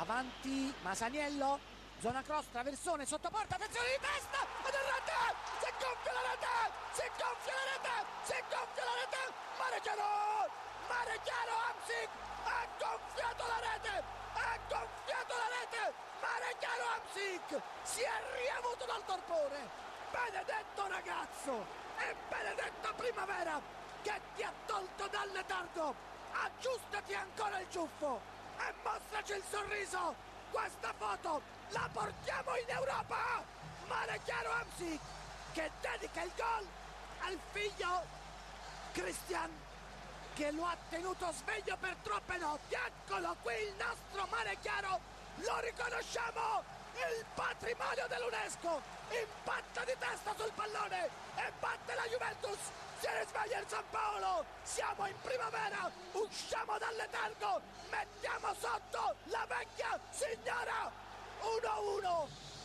avanti Masaniello, zona cross, traversone, sotto porta, attenzione di testa, ed è rete, si gonfia la rete, si gonfia la rete, si gonfia la rete, mare chiaro, Hamsik ha gonfiato la rete, ha gonfiato la rete, mare chiaro Hamsik, si è riavuto dal torpore, benedetto ragazzo, e benedetta primavera che ti ha tolto dal letargo, aggiustati ancora il ciuffo e mostraci il sorriso, questa foto la portiamo in Europa, mare chiaro Hamsik che dedica il gol al figlio Christian che lo ha tenuto sveglio per troppe notti. Eccolo qui il nostro mare chiaro, lo riconosciamo, il patrimonio dell'UNESCO, impatta di testa sul pallone e batte la Juventus, si risveglia il San Paolo, siamo in primavera, usciamo dal letargo, mettiamo sotto la vecchia signora, 1-1.